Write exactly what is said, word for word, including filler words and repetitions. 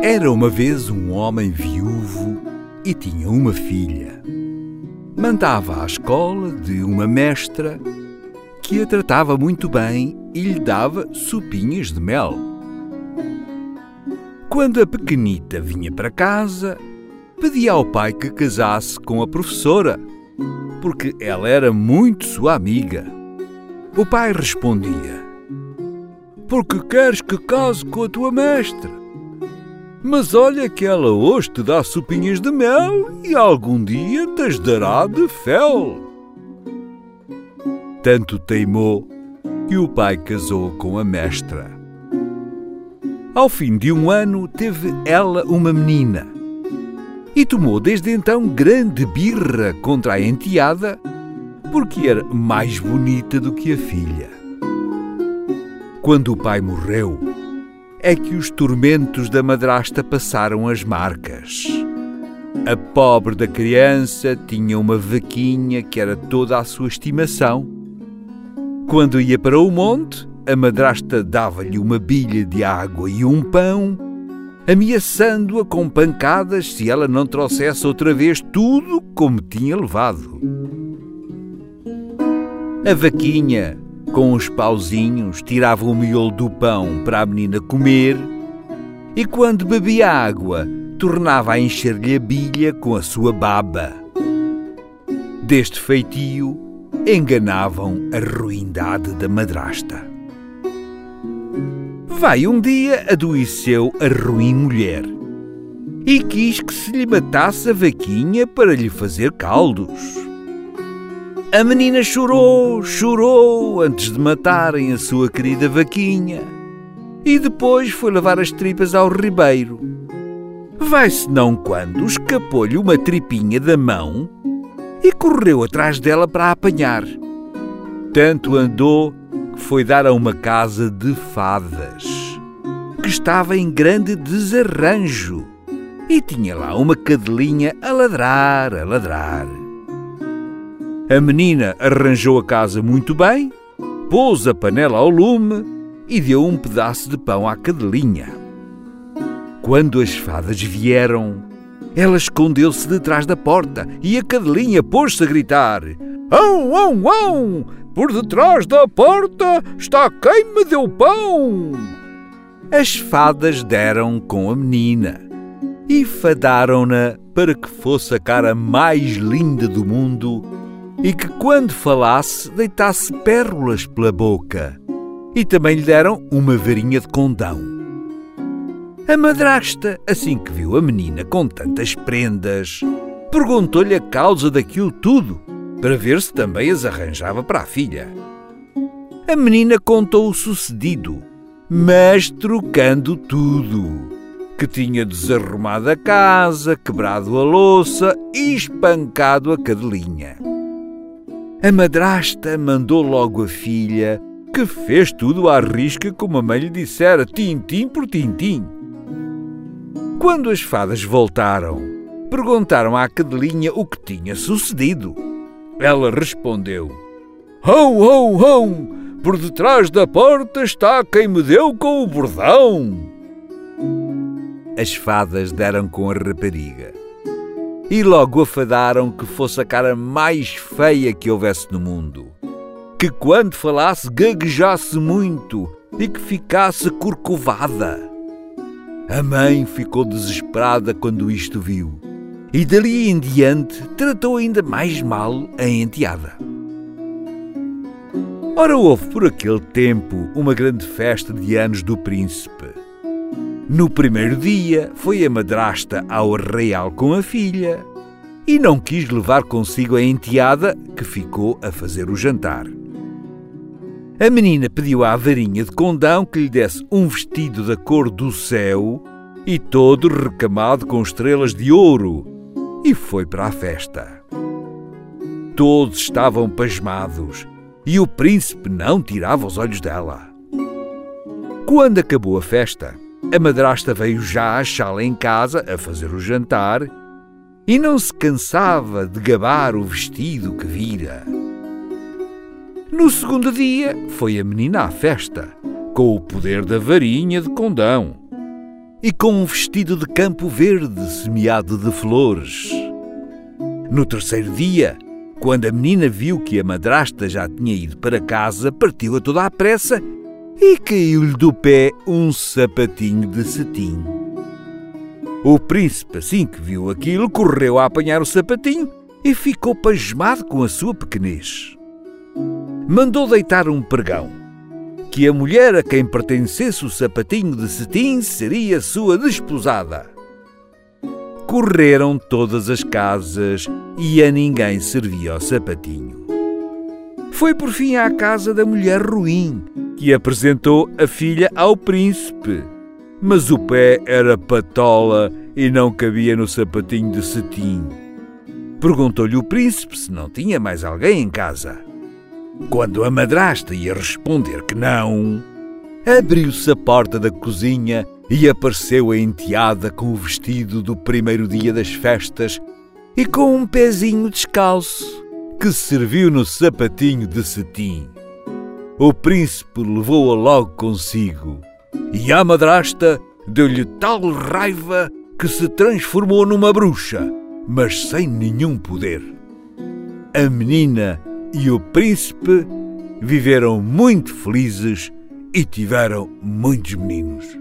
Era uma vez um homem viúvo e tinha uma filha. Mandava à escola de uma mestra que a tratava muito bem e lhe dava sopinhas de mel. Quando a pequenita vinha para casa, pedia ao pai que casasse com a professora, porque ela era muito sua amiga. O pai respondia: "Porque queres que case com a tua mestra? Mas olha que ela hoje te dá sopinhas de mel e algum dia te dará de fel." Tanto teimou que o pai casou com a mestra. Ao fim de um ano teve ela uma menina e tomou desde então grande birra contra a enteada porque era mais bonita do que a filha. Quando o pai morreu, é que os tormentos da madrasta passaram as marcas. A pobre da criança tinha uma vaquinha que era toda a sua estimação. Quando ia para o monte, a madrasta dava-lhe uma bilha de água e um pão, ameaçando-a com pancadas se ela não trouxesse outra vez tudo como tinha levado. A vaquinha, com os pauzinhos, tirava o miolo do pão para a menina comer e, quando bebia água, tornava a encher-lhe a bilha com a sua baba. Deste feitio, enganavam a ruindade da madrasta. Vai um dia adoeceu a ruim mulher e quis que se lhe matasse a vaquinha para lhe fazer caldos. A menina chorou, chorou antes de matarem a sua querida vaquinha e depois foi lavar as tripas ao ribeiro. Vai-se não quando escapou-lhe uma tripinha da mão e correu atrás dela para a apanhar. Tanto andou que foi dar a uma casa de fadas, que estava em grande desarranjo, e tinha lá uma cadelinha a ladrar, a ladrar. A menina arranjou a casa muito bem, pôs a panela ao lume e deu um pedaço de pão à cadelinha. Quando as fadas vieram, ela escondeu-se detrás da porta e a cadelinha pôs-se a gritar: "Ão, ão, ão! Por detrás da porta está quem me deu pão!" As fadas deram com a menina e fadaram-na para que fosse a cara mais linda do mundo e que, quando falasse, deitasse pérolas pela boca, e também lhe deram uma varinha de condão. A madrasta, assim que viu a menina com tantas prendas, perguntou-lhe a causa daquilo tudo, para ver se também as arranjava para a filha. A menina contou o sucedido, mas trocando tudo, que tinha desarrumado a casa, quebrado a louça e espancado a cadelinha. A madrasta mandou logo a filha, que fez tudo à risca como a mãe lhe dissera, tintim por tintim. Quando as fadas voltaram, perguntaram à cadelinha o que tinha sucedido. Ela respondeu: "Hão, hão, hão! Por detrás da porta está quem me deu com o bordão." As fadas deram com a rapariga e logo afadaram que fosse a cara mais feia que houvesse no mundo, que quando falasse gaguejasse muito e que ficasse corcovada. A mãe ficou desesperada quando isto viu e dali em diante tratou ainda mais mal a enteada. Ora, houve por aquele tempo uma grande festa de anos do príncipe. No primeiro dia foi a madrasta ao arraial com a filha e não quis levar consigo a enteada, que ficou a fazer o jantar. A menina pediu à varinha de condão que lhe desse um vestido da cor do céu e todo recamado com estrelas de ouro, e foi para a festa. Todos estavam pasmados e o príncipe não tirava os olhos dela. Quando acabou a festa, a madrasta veio já achá-la em casa a fazer o jantar e não se cansava de gabar o vestido que vira. No segundo dia foi a menina à festa, com o poder da varinha de condão. e com um vestido de campo verde semeado de flores. No terceiro dia, quando a menina viu que a madrasta já tinha ido para casa, partiu a toda a pressa e caiu-lhe do pé um sapatinho de cetim. O príncipe, assim que viu aquilo, correu a apanhar o sapatinho e ficou pasmado com a sua pequenez. Mandou deitar um pregão, que a mulher a quem pertencesse o sapatinho de cetim seria sua desposada. Correram todas as casas e a ninguém servia o sapatinho. Foi por fim à casa da mulher ruim, que apresentou a filha ao príncipe, mas o pé era patola e não cabia no sapatinho de cetim. Perguntou-lhe o príncipe se não tinha mais alguém em casa. Quando a madrasta ia responder que não, abriu-se a porta da cozinha e apareceu a enteada com o vestido do primeiro dia das festas e com um pezinho descalço, que serviu no sapatinho de cetim. O príncipe levou-a logo consigo e a madrasta deu-lhe tal raiva que se transformou numa bruxa, mas sem nenhum poder. A menina e o príncipe viveram muito felizes e tiveram muitos meninos.